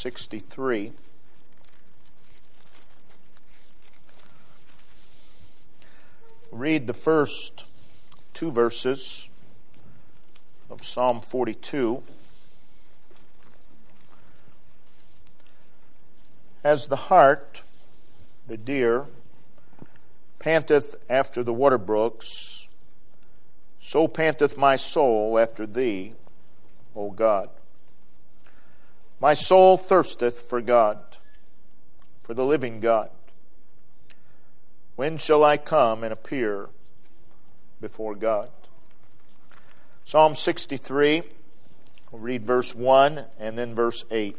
63. Read the first two verses of Psalm 42. As the hart, the deer, panteth after the water brooks, so panteth my soul after thee, O God. My soul thirsteth for God, for the living God. When shall I come and appear before God? Psalm 63, we'll read verse 1 and then verse 8.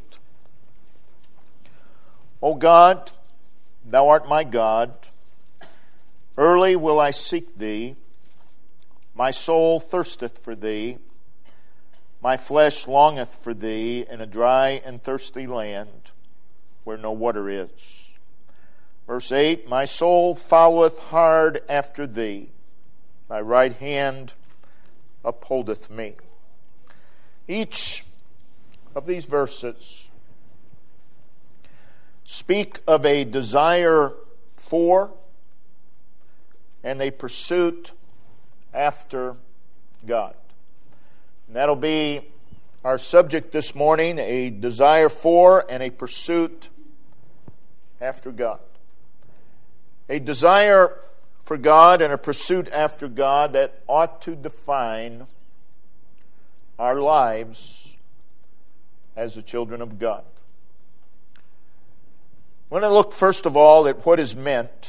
O God, thou art my God. Early will I seek thee. My soul thirsteth for thee. My flesh longeth for thee in a dry and thirsty land where no water is. Verse 8, my soul followeth hard after thee. Thy right hand upholdeth me. Each of these verses speak of a desire for and a pursuit after God. And that'll be our subject this morning, a desire for and a pursuit after God. A desire for God and a pursuit after God that ought to define our lives as the children of God. I want to look first of all at what is meant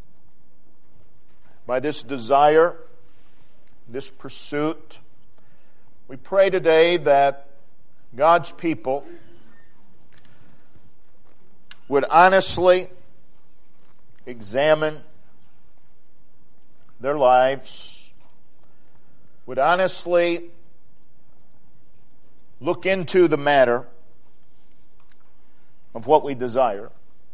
by this desire, this pursuit. We pray today that God's people would honestly examine their lives, would honestly look into the matter of what we desire.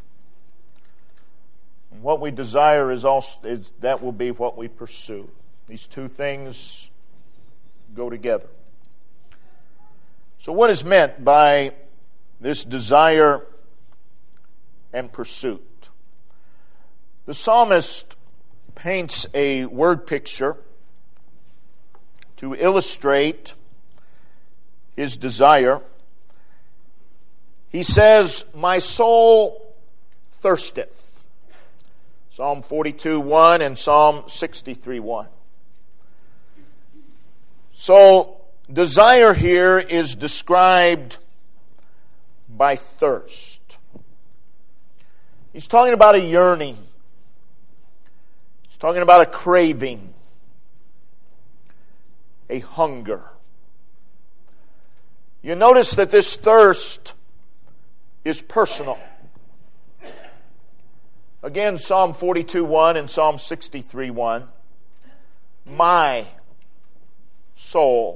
And what we desire that will be what we pursue. These two things go together. So what is meant by this desire and pursuit? The psalmist paints a word picture to illustrate his desire. He says, my soul thirsteth. Psalm 42:1 and Psalm 63:1. So, desire here is described by thirst. He's talking about a yearning. He's talking about a craving, a hunger. You notice that this thirst is personal. Again, Psalm 42:1 and Psalm 63:1. My soul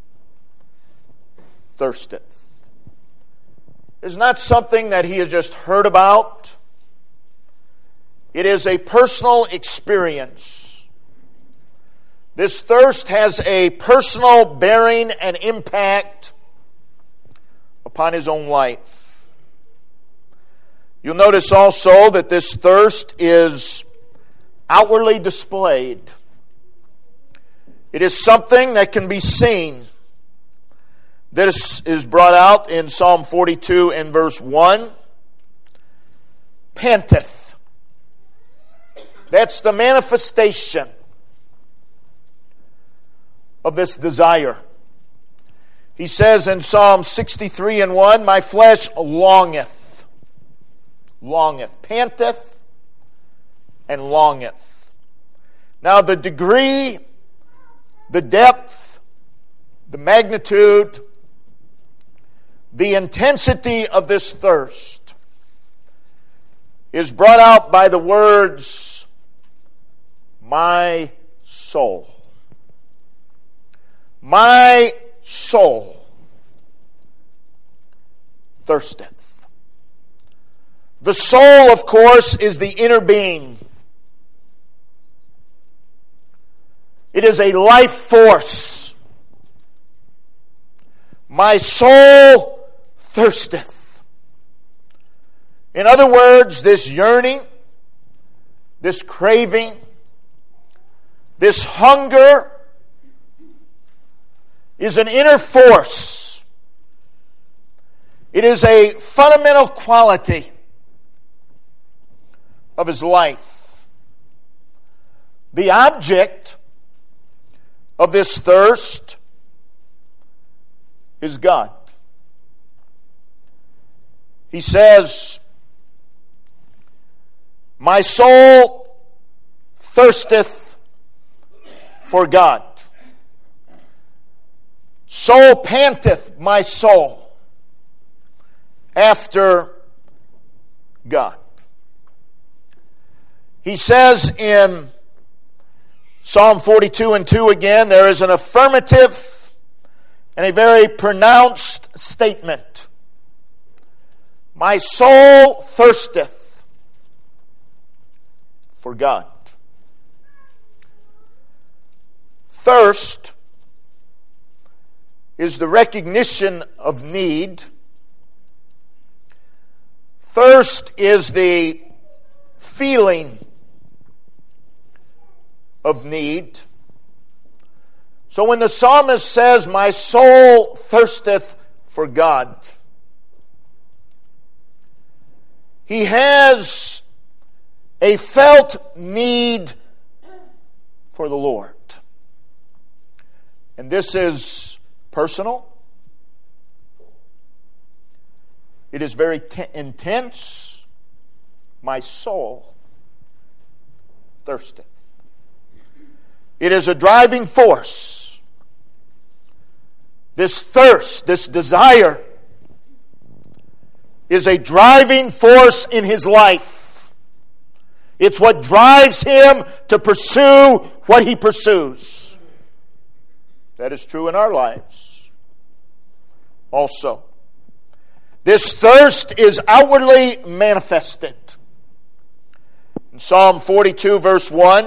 thirsteth. It's not something that he has just heard about. It is a personal experience. This thirst has a personal bearing and impact upon his own life. You'll notice also that this thirst is outwardly displayed. It is something that can be seen. This is brought out in Psalm 42 and verse 1. Panteth. That's the manifestation of this desire. He says in Psalm 63 and 1, my flesh longeth. Longeth. Panteth and longeth. Now the degree, the depth, the magnitude, the intensity of this thirst is brought out by the words, my soul. My soul thirsteth. The soul, of course, is the inner being. It is a life force. My soul thirsteth. In other words, this yearning, this craving, this hunger is an inner force. It is a fundamental quality of his life. The object of this thirst is God. He says, "My soul thirsteth for God. So panteth my soul after God." He says in Psalm 42:2 again, there is an affirmative and a very pronounced statement. My soul thirsteth for God. Thirst is the recognition of need. Thirst is the feeling of need. So when the psalmist says, "My soul thirsteth for God," he has a felt need for the Lord. And this is personal. It is very intense. My soul thirsteth. It is a driving force. This thirst, this desire, is a driving force in his life. It's what drives him to pursue what he pursues. That is true in our lives also. This thirst is outwardly manifested. In Psalm 42, verse 1,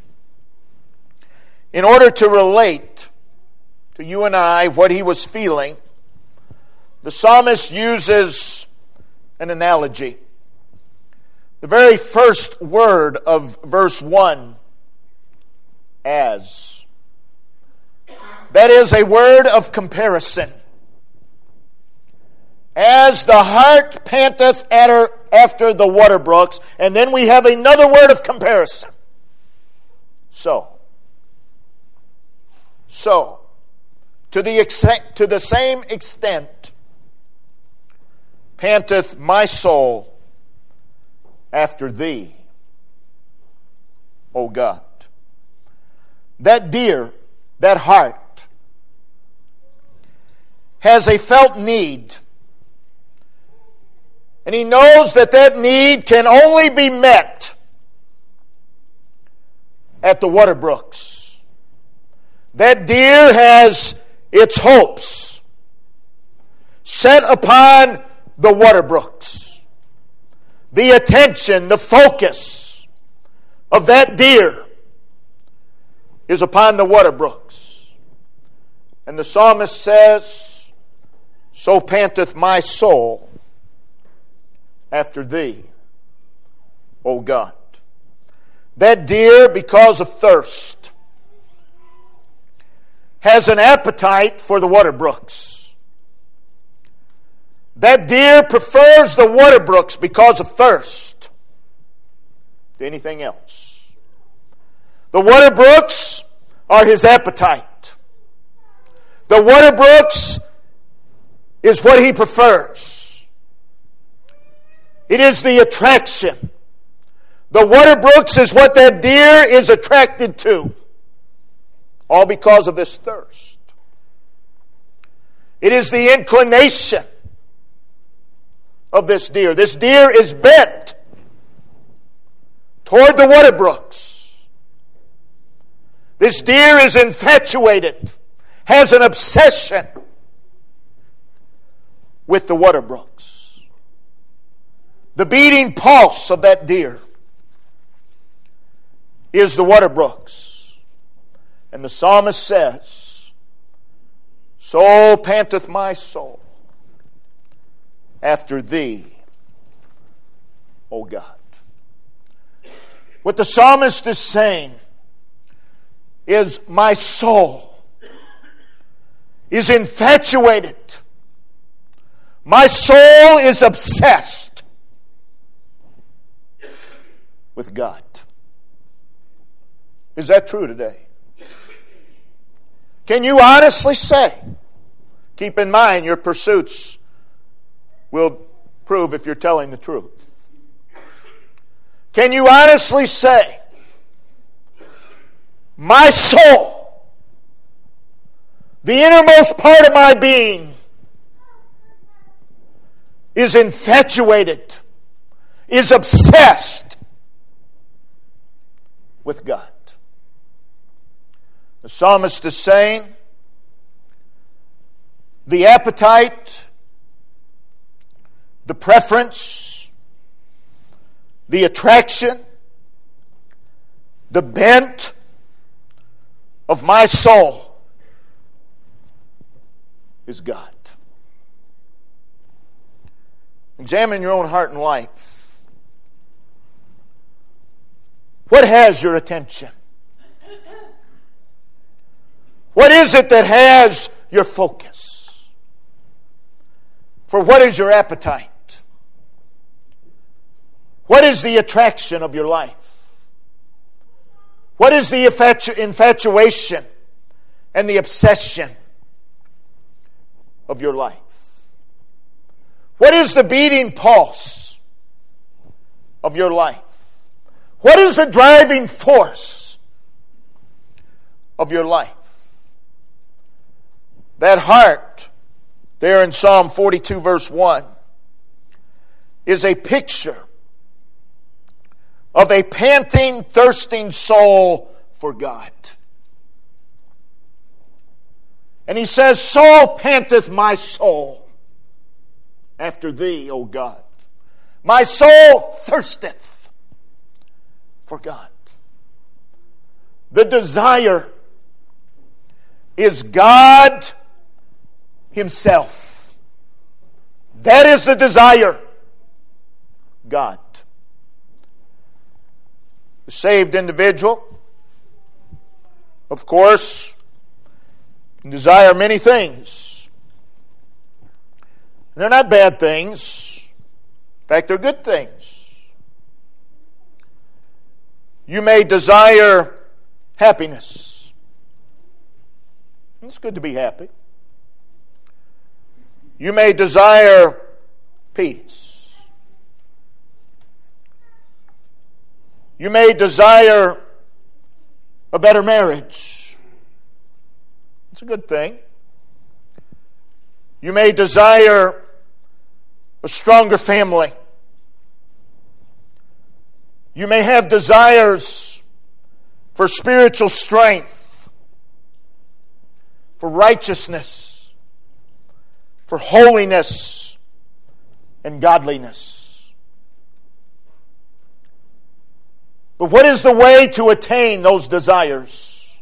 in order to relate to you and I what he was feeling, the psalmist uses an analogy. The very first word of verse 1, as. That is a word of comparison. As the hart panteth after the water brooks. And then we have another word of comparison. So, to the same extent, panteth my soul after thee, O God. That deer, that hart, has a felt need. And he knows that that need can only be met at the water brooks. That deer has its hopes set upon the water brooks. The attention, the focus of that deer is upon the water brooks. And the psalmist says, "So panteth my soul after thee, O God." That deer, because of thirst, has an appetite for the water brooks. That deer prefers the water brooks because of thirst to anything else. The water brooks are his appetite. The water brooks is what he prefers. It is the attraction. The water brooks is what that deer is attracted to. All because of this thirst. It is the inclination of this deer. This deer is bent toward the water brooks. This deer is infatuated, has an obsession with the water brooks. The beating pulse of that deer is the water brooks. And the psalmist says, "So panteth my soul after thee, O God. What the psalmist is saying is, my soul is infatuated. My soul is obsessed with God. Is that true today? Can you honestly say, keep in mind your pursuits will prove if you're telling the truth. Can you honestly say, my soul, the innermost part of my being, is infatuated, is obsessed with God? The psalmist is saying, the appetite, the preference, the attraction, the bent of my soul is God. Examine your own heart and life. What has your attention? What is it that has your focus? For what is your appetite? What is the attraction of your life? What is the infatuation and the obsession of your life? What is the beating pulse of your life? What is the driving force of your life? That heart, there in Psalm 42 verse 1, is a picture of a panting, thirsting soul for God. And he says, so panteth my soul after thee, O God. My soul thirsteth for God. The desire is God Himself. That is the desire. God. The saved individual, of course, can desire many things. And they're not bad things. In fact, they're good things. You may desire happiness. It's good to be happy. You may desire peace. You may desire a better marriage. It's a good thing. You may desire a stronger family. You may have desires for spiritual strength, for righteousness, for holiness and godliness. But what is the way to attain those desires?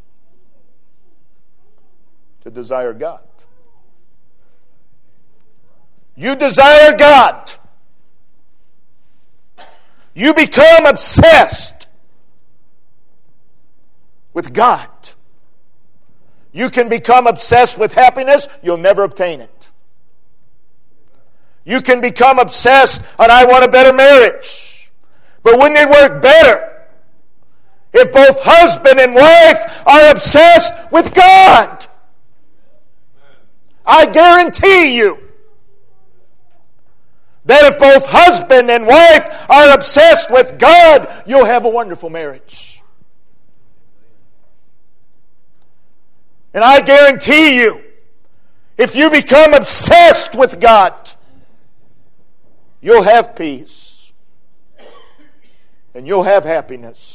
To desire God. You desire God. You become obsessed with God. You can become obsessed with happiness, you'll never obtain it. You can become obsessed, and I want a better marriage. But wouldn't it work better if both husband and wife are obsessed with God? I guarantee you that if both husband and wife are obsessed with God, you'll have a wonderful marriage. And I guarantee you, if you become obsessed with God, you'll have peace and you'll have happiness.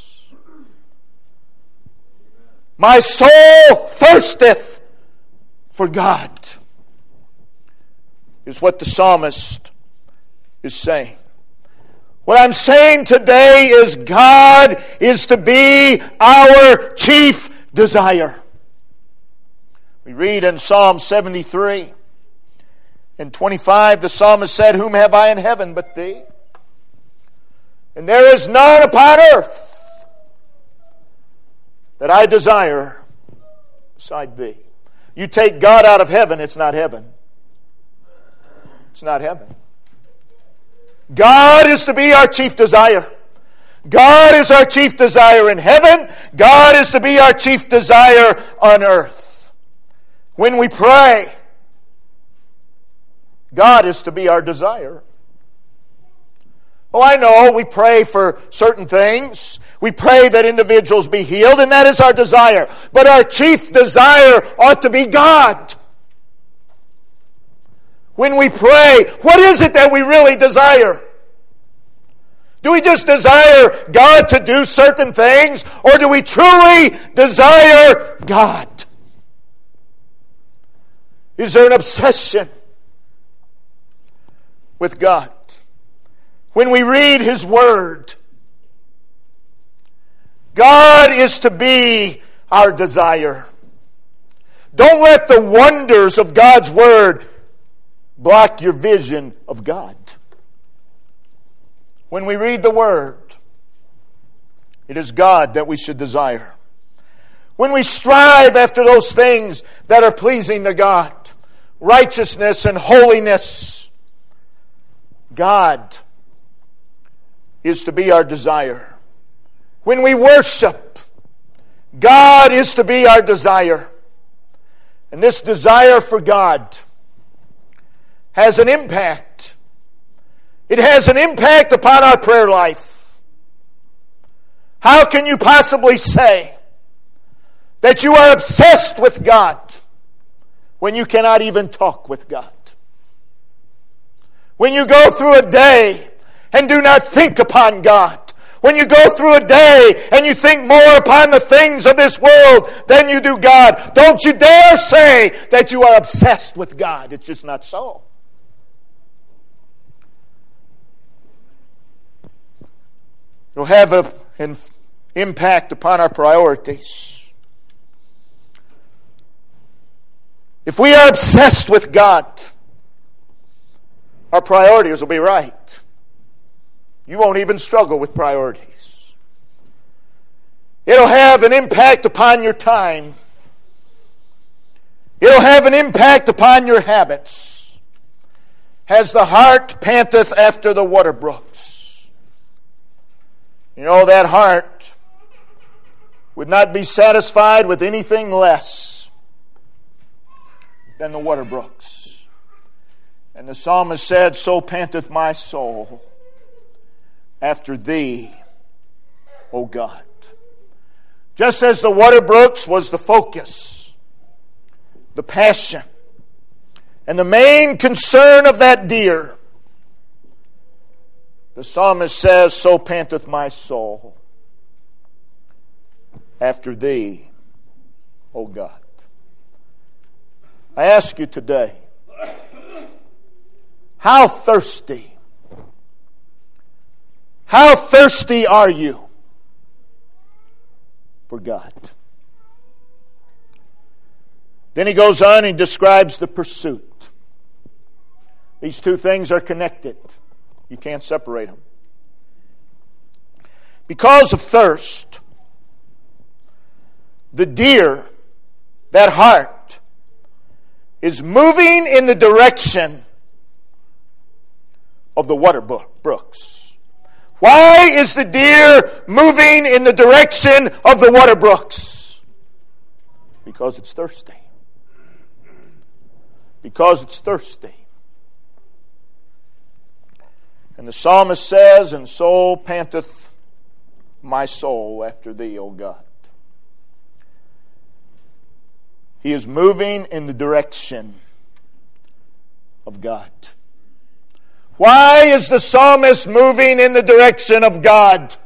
My soul thirsteth for God, is what the psalmist is saying. What I'm saying today is God is to be our chief desire. We read in Psalm 73 and 25, the psalmist said, whom have I in heaven but thee? And there is none upon earth that I desire beside thee. You take God out of heaven, it's not heaven. It's not heaven. God is to be our chief desire. God is our chief desire in heaven. God is to be our chief desire on earth. When we pray, God is to be our desire. Oh, I know we pray for certain things. We pray that individuals be healed, and that is our desire. But our chief desire ought to be God. When we pray, what is it that we really desire? Do we just desire God to do certain things, or do we truly desire God? Is there an obsession with God? When we read His Word, God is to be our desire. Don't let the wonders of God's Word block your vision of God. When we read the Word, it is God that we should desire. When we strive after those things that are pleasing to God, righteousness and holiness, God is to be our desire. When we worship, God is to be our desire. And this desire for God has an impact. It has an impact upon our prayer life. How can you possibly say that you are obsessed with God when you cannot even talk with God? When you go through a day and do not think upon God. When you go through a day and you think more upon the things of this world than you do God, don't you dare say that you are obsessed with God. It's just not so. It'll have an impact upon our priorities. If we are obsessed with God, our priorities will be right. You won't even struggle with priorities. It'll have an impact upon your time. It'll have an impact upon your habits. As the hart panteth after the water brooks. You know, that heart would not be satisfied with anything less than the water brooks. And the psalmist said, so panteth my soul after thee, O God. Just as the water brooks was the focus, the passion, and the main concern of that deer, the psalmist says, so panteth my soul after thee, O God. I ask you today, how thirsty are you for God? Then he goes on and describes the pursuit. These two things are connected. You can't separate them. Because of thirst, the deer, that hart, is moving in the direction of the water brooks. Why is the deer moving in the direction of the water brooks? Because it's thirsty. Because it's thirsty. And the psalmist says, and so panteth my soul after thee, O God. He is moving in the direction of God. Why is the psalmist moving in the direction of God?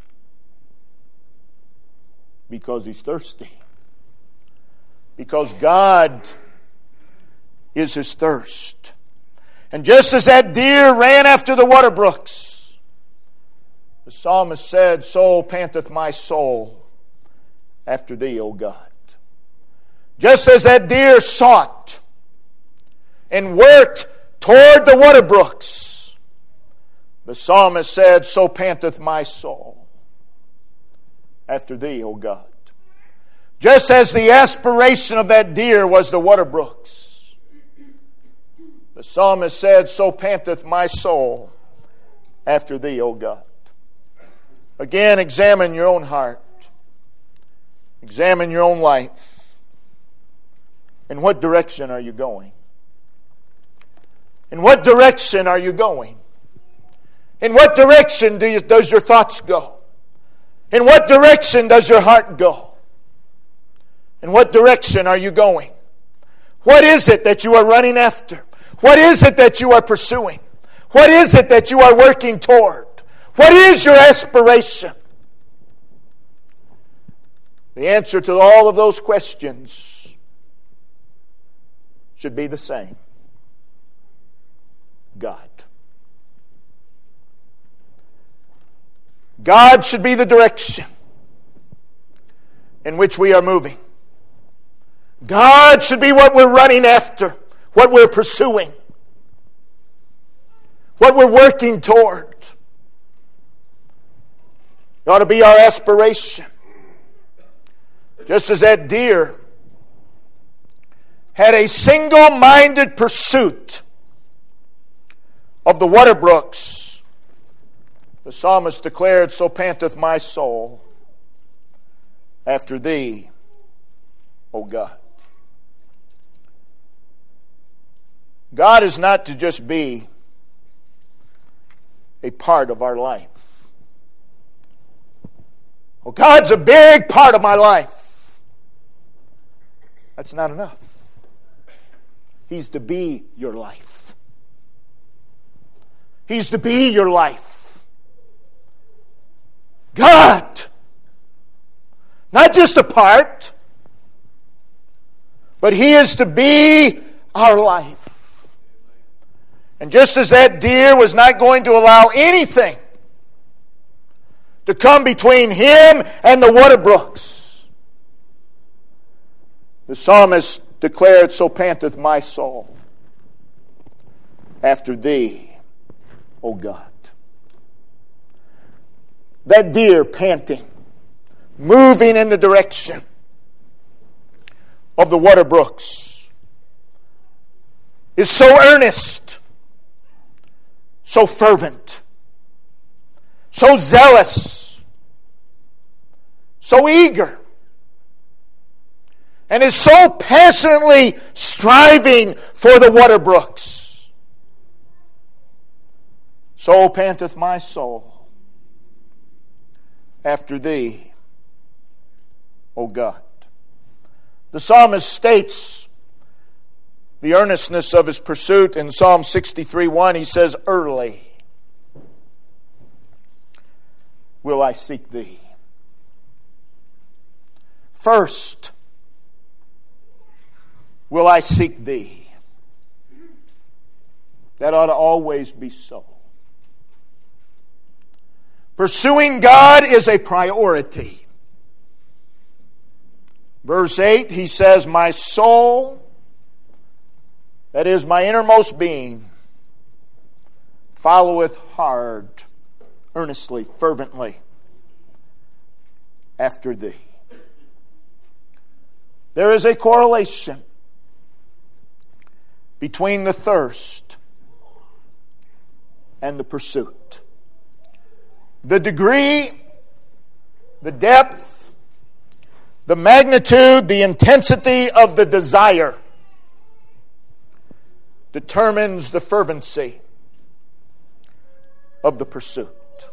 Because he's thirsty. Because God is his thirst. And just as that deer ran after the water brooks, the psalmist said, so panteth my soul after thee, O God. Just as that deer sought and worked toward the water brooks, The psalmist said, "So panteth my soul after thee, O God." Just as the aspiration of that deer was the water brooks, the psalmist said, "So panteth my soul after thee, O God." Again, examine your own heart. Examine your own life. In what direction are you going? In what direction are you going? In what direction does your thoughts go? In what direction does your heart go? In what direction are you going? What is it that you are running after? What is it that you are pursuing? What is it that you are working toward? What is your aspiration? The answer to all of those questions should be the same. God. God should be the direction in which we are moving. God should be what we're running after, what we're pursuing, what we're working toward. It ought to be our aspiration. Just as that deer had a single-minded pursuit of the water brooks, the psalmist declared, "So panteth my soul after thee, O God." God is not to just be a part of our life. Well, God's a big part of my life. That's not enough. He's to be your life. He's to be your life. God. Not just a part, but He is to be our life. And just as that deer was not going to allow anything to come between him and the water brooks, the psalmist declared, "So panteth my soul after thee, O God." That deer panting, moving in the direction of the water brooks, is so earnest, so fervent, so zealous, so eager, and is so passionately striving for the water brooks. So panteth my soul after thee, O God. The psalmist states the earnestness of his pursuit in Psalm 63:1. He says, "Early will I seek thee." First will I seek thee. That ought to always be so. Pursuing God is a priority. Verse 8, he says, "My soul," that is my innermost being, "followeth hard, earnestly, fervently, after thee." There is a correlation between the thirst and the pursuit. The degree, the depth, the magnitude, the intensity of the desire determines the fervency of the pursuit.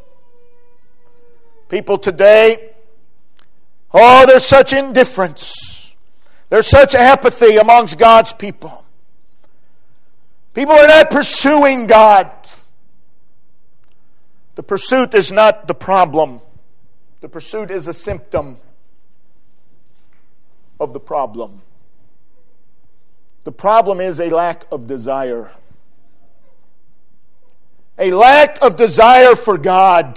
People today, there's such indifference. There's such apathy amongst God's people. People are not pursuing God. The pursuit is not the problem. The pursuit is a symptom of the problem. The problem is a lack of desire. A lack of desire for God.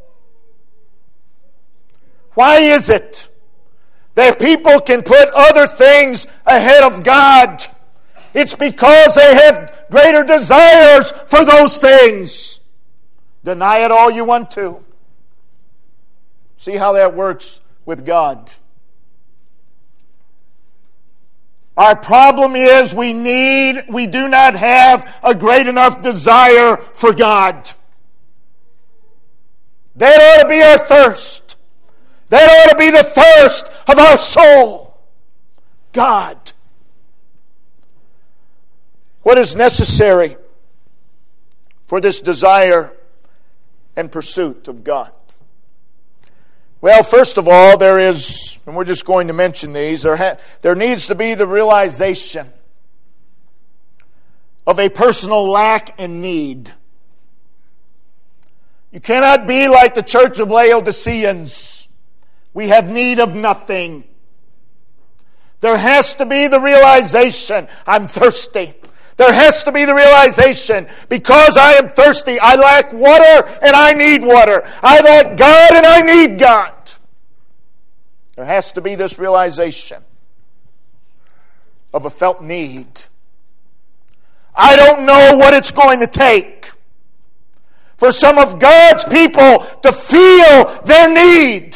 Why is it that people can put other things ahead of God? It's because they have greater desires for those things. Deny it all you want to. See how that works with God. Our problem is we do not have a great enough desire for God. That ought to be our thirst. That ought to be the thirst of our soul. God. What is necessary for this desire and pursuit of God? Well, first of all, there is, and we're just going to mention these, there needs to be the realization of a personal lack and need. You cannot be like the church of Laodiceans. We have need of nothing. There has to be the realization, I'm thirsty. There has to be the realization, because I am thirsty, I lack water and I need water. I lack God and I need God. There has to be this realization of a felt need. I don't know what it's going to take for some of God's people to feel their need.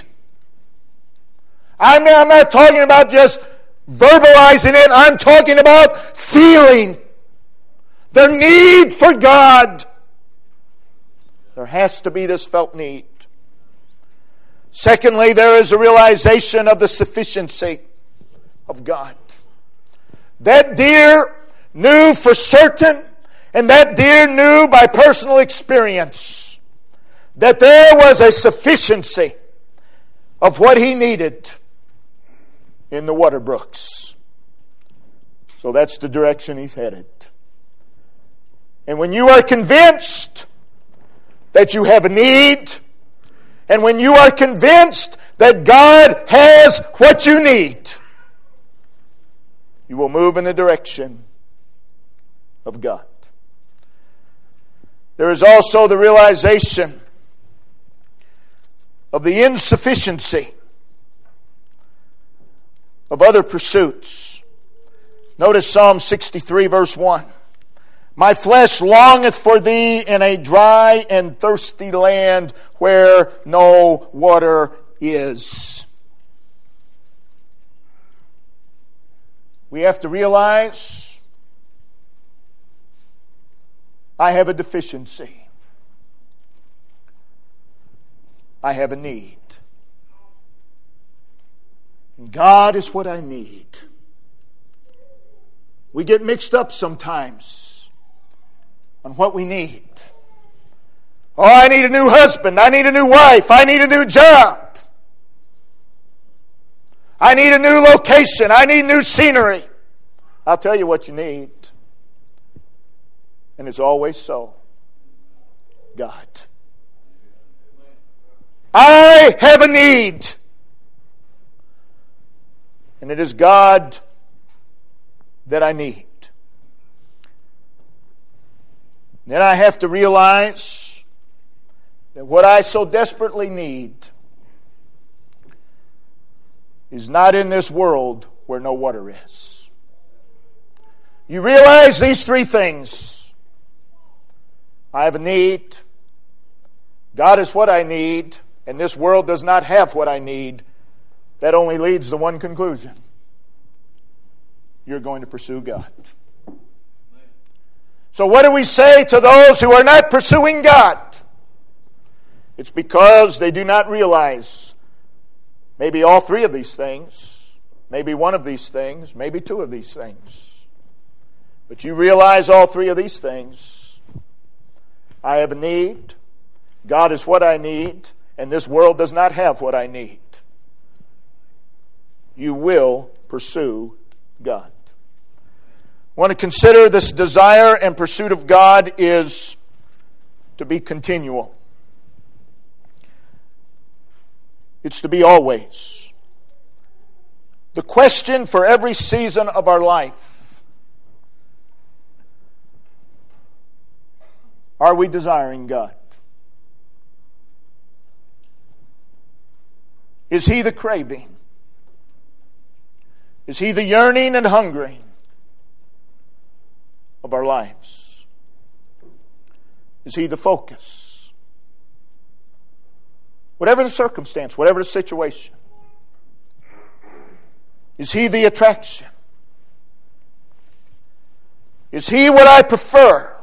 I'm not talking about just verbalizing it. I'm talking about feeling their need for God. There has to be this felt need. Secondly, there is a realization of the sufficiency of God. That deer knew for certain, and that deer knew by personal experience, that there was a sufficiency of what he needed in the water brooks. So that's the direction he's headed. And when you are convinced that you have a need, and when you are convinced that God has what you need, you will move in the direction of God. There is also the realization of the insufficiency of other pursuits. Notice Psalm 63 verse 1. My flesh longeth for thee in a dry and thirsty land where no water is. We have to realize I have a deficiency. I have a need. God is what I need. We get mixed up sometimes on what we need. Oh, I need a new husband. I need a new wife. I need a new job. I need a new location. I need new scenery. I'll tell you what you need. And it's always so. God. I have a need. And it is God that I need. Then I have to realize that what I so desperately need is not in this world where no water is. You realize these three things. I have a need. God is what I need. And this world does not have what I need. That only leads to one conclusion. You're going to pursue God. So what do we say to those who are not pursuing God? It's because they do not realize maybe all three of these things, maybe one of these things, maybe two of these things. But you realize all three of these things. I have a need. God is what I need. And this world does not have what I need. You will pursue God. I want to consider this desire and pursuit of God is to be continual. It's to be always. The question for every season of our life: are we desiring God? Is He the craving? Is He the yearning and hungering of our lives? Is He the focus? Whatever the circumstance, whatever the situation. Is He the attraction? Is He what I prefer?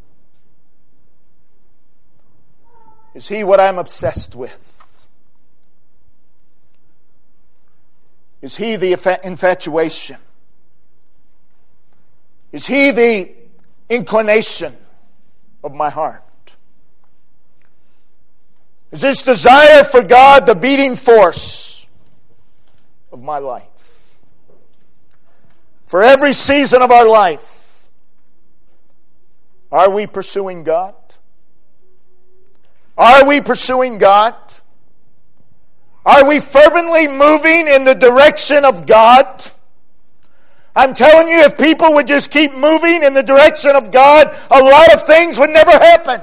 Is He what I'm obsessed with? Is He the infatuation? Is He the inclination of my heart? Is this desire for God the beating force of my life? For every season of our life, are we pursuing God? Are we pursuing God? Are we fervently moving in the direction of God? I'm telling you, if people would just keep moving in the direction of God, a lot of things would never happen.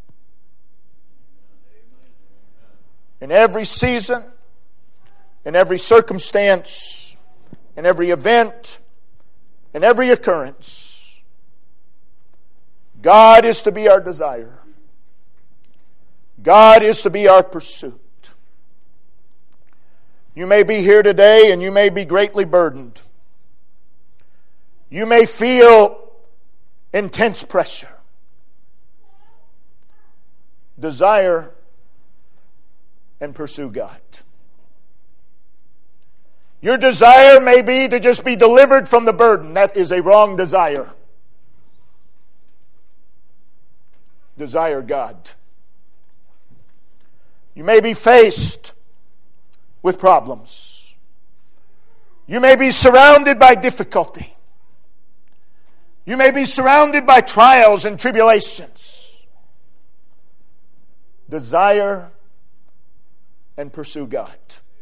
In every season, in every circumstance, in every event, in every occurrence, God is to be our desire. God is to be our pursuit. You may be here today and you may be greatly burdened. You may feel intense pressure. Desire and pursue God. Your desire may be to just be delivered from the burden. That is a wrong desire. Desire God. You may be faced with problems. You may be surrounded by difficulty. You may be surrounded by trials and tribulations. Desire and pursue God.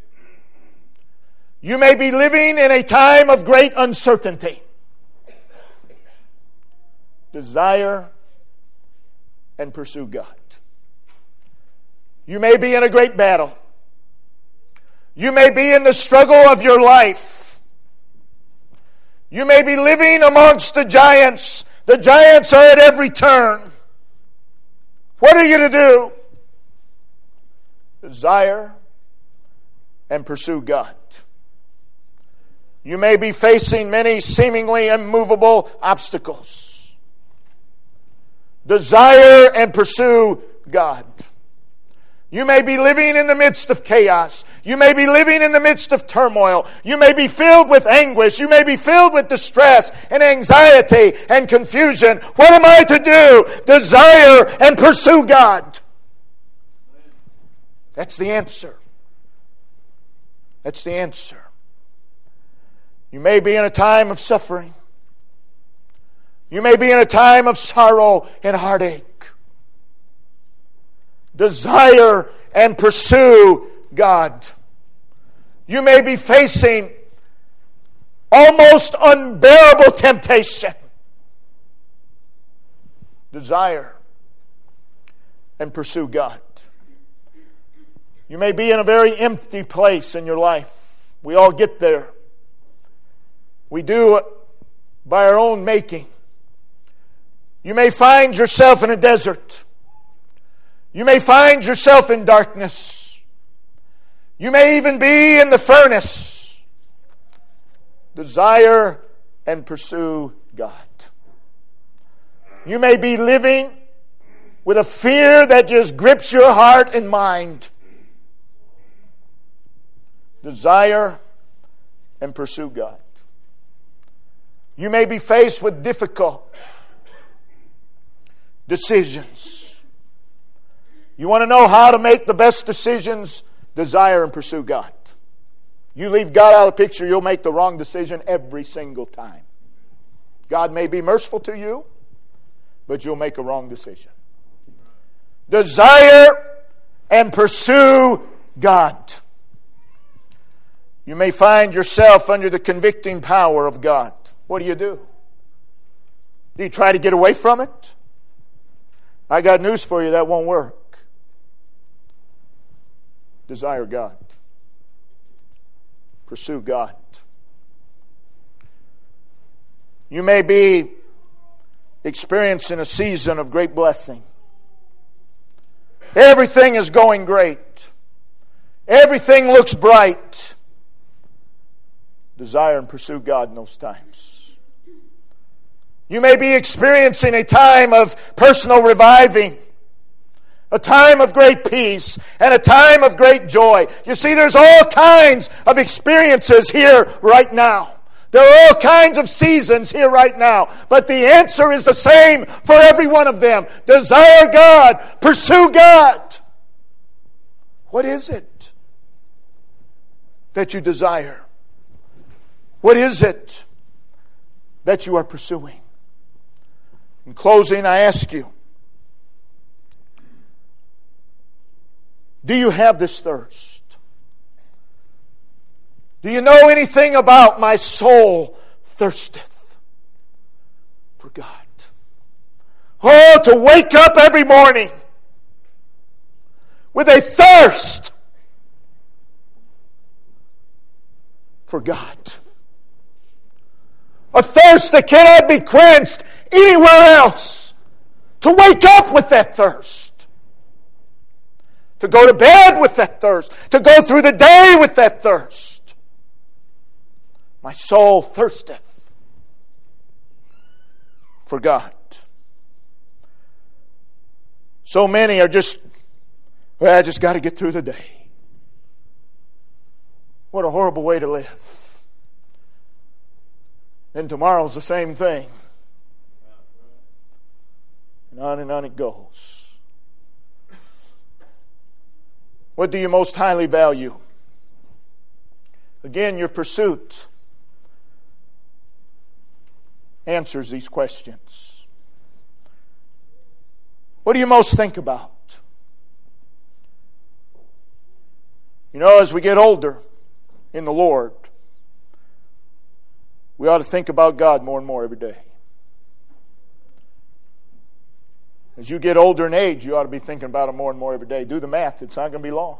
You may be living in a time of great uncertainty. Desire and pursue God. You may be in a great battle. You may be in the struggle of your life. You may be living amongst the giants. The giants are at every turn. What are you to do? Desire and pursue God. You may be facing many seemingly immovable obstacles. Desire and pursue God. You may be living in the midst of chaos. You may be living in the midst of turmoil. You may be filled with anguish. You may be filled with distress and anxiety and confusion. What am I to do? Desire and pursue God. That's the answer. That's the answer. You may be in a time of suffering. You may be in a time of sorrow and heartache. Desire and pursue God. You may be facing almost unbearable temptation. Desire and pursue God. You may be in a very empty place in your life. We all get there. We do it by our own making. You may find yourself in a desert. You may find yourself in darkness. You may even be in the furnace. Desire and pursue God. You may be living with a fear that just grips your heart and mind. Desire and pursue God. You may be faced with difficult decisions. You want to know how to make the best decisions? Desire and pursue God. You leave God out of the picture, you'll make the wrong decision every single time. God may be merciful to you, but you'll make a wrong decision. Desire and pursue God. You may find yourself under the convicting power of God. What do? Do you try to get away from it? I got news for you, that won't work. Desire God. Pursue God. You may be experiencing a season of great blessing. Everything is going great. Everything looks bright. Desire and pursue God in those times. You may be experiencing a time of personal reviving, a time of great peace, and a time of great joy. You see, there's all kinds of experiences here right now. There are all kinds of seasons here right now. But the answer is the same for every one of them. Desire God. Pursue God. What is it that you desire? What is it that you are pursuing? In closing, I ask you, do you have this thirst? Do you know anything about my soul thirsteth for God? Oh, to wake up every morning with a thirst for God. A thirst that cannot be quenched anywhere else. To wake up with that thirst. To go to bed with that thirst. To go through the day with that thirst. My soul thirsteth for God. So many are just, well, I just got to get through the day. What a horrible way to live. Then tomorrow's the same thing. And on it goes. What do you most highly value? Again, your pursuit answers these questions. What do you most think about? You know, as we get older in the Lord, we ought to think about God more and more every day. As you get older in age, you ought to be thinking about Him more and more every day. Do the math. It's not going to be long.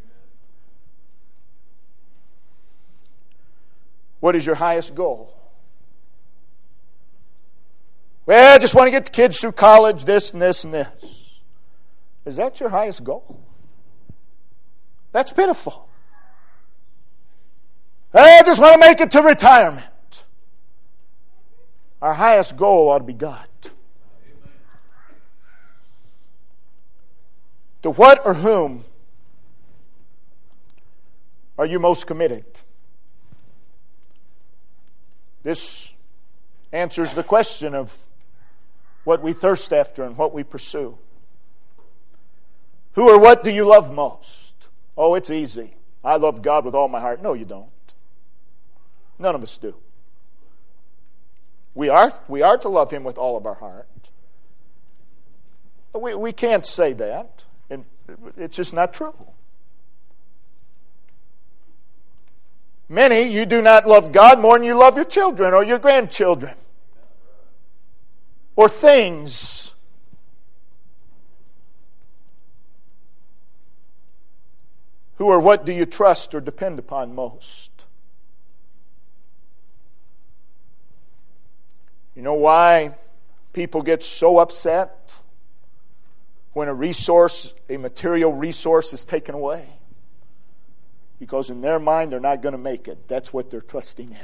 What is your highest goal? Well, I just want to get the kids through college, this and this and this. Is that your highest goal? That's pitiful. I just want to make it to retirement. Our highest goal ought to be God. To what or whom are you most committed? This answers the question of what we thirst after and what we pursue. Who or what do you love most? Oh, it's easy. I love God with all my heart. No, you don't. None of us do. We are to love Him with all of our heart. We can't say that. And it's just not true. Many, you do not love God more than you love your children or your grandchildren. Or things. Who or what do you trust or depend upon most? You know why people get so upset when a material resource is taken away? Because in their mind, they're not going to make it. That's what they're trusting in.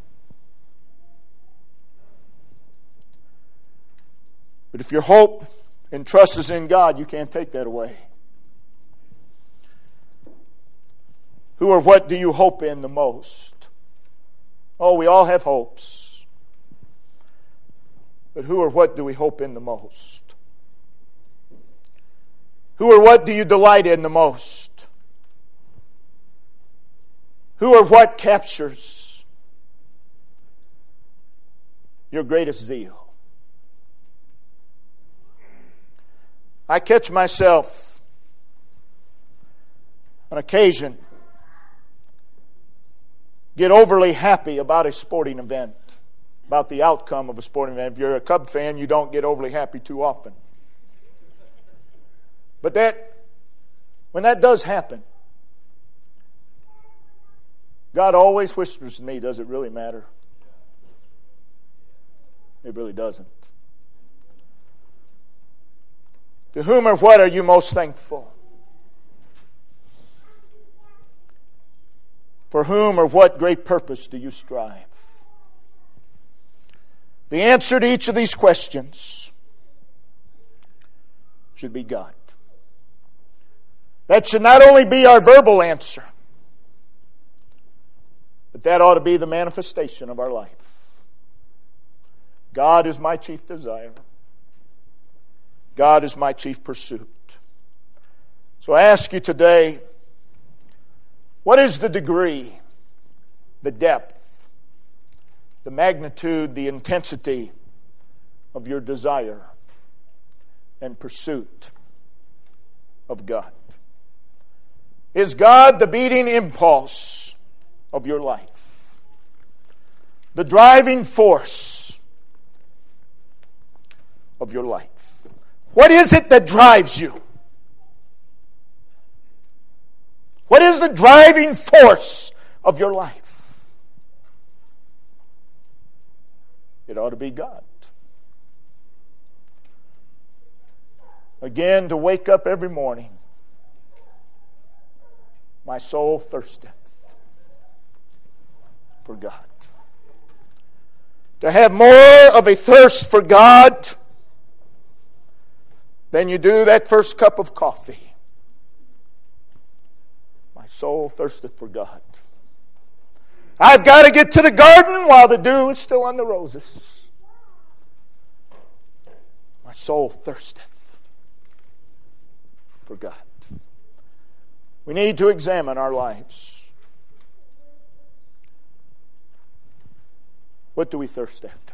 But if your hope and trust is in God, you can't take that away. Who or what do you hope in the most? Oh, we all have hopes. But who or what do we hope in the most? Who or what do you delight in the most? Who or what captures your greatest zeal? I catch myself on occasion get overly happy about a sporting event, about the outcome of a sporting event. If you're a Cub fan, you don't get overly happy too often. But when that does happen, God always whispers to me, does it really matter? It really doesn't. To whom or what are you most thankful? For whom or what great purpose do you strive? The answer to each of these questions should be God. That should not only be our verbal answer, but that ought to be the manifestation of our life. God is my chief desire. God is my chief pursuit. So I ask you today, what is the degree, the depth, the magnitude, the intensity of your desire and pursuit of God? Is God the beating impulse of your life? The driving force of your life? What is it that drives you? What is the driving force of your life? It ought to be God. Again, to wake up every morning, my soul thirsteth for God. To have more of a thirst for God than you do that first cup of coffee. My soul thirsteth for God. I've got to get to the garden while the dew is still on the roses. My soul thirsteth for God. We need to examine our lives. What do we thirst after?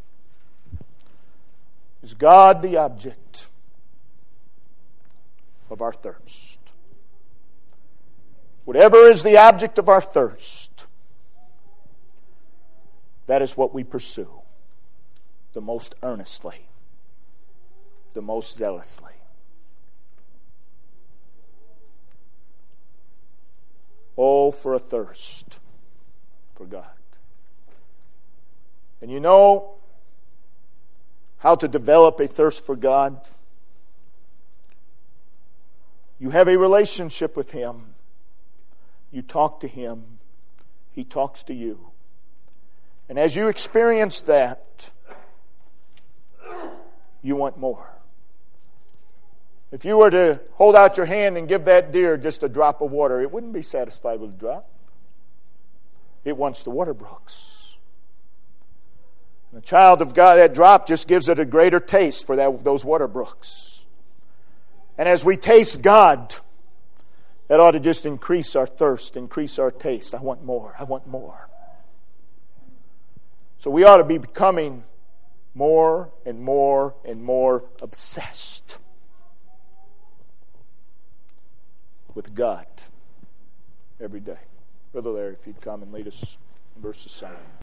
Is God the object of our thirst? Whatever is the object of our thirst, that is what we pursue the most earnestly, the most zealously. Oh, for a thirst for God. And you know how to develop a thirst for God? You have a relationship with Him. You talk to Him. He talks to you. And as you experience that, you want more. If you were to hold out your hand and give that deer just a drop of water, it wouldn't be satisfied with a drop. It wants the water brooks. And the child of God, that drop just gives it a greater taste for those water brooks. And as we taste God, that ought to just increase our thirst, increase our taste. I want more. I want more. So we ought to be becoming more and more and more obsessed with God every day. Brother Larry, if you'd come and lead us in verse 7.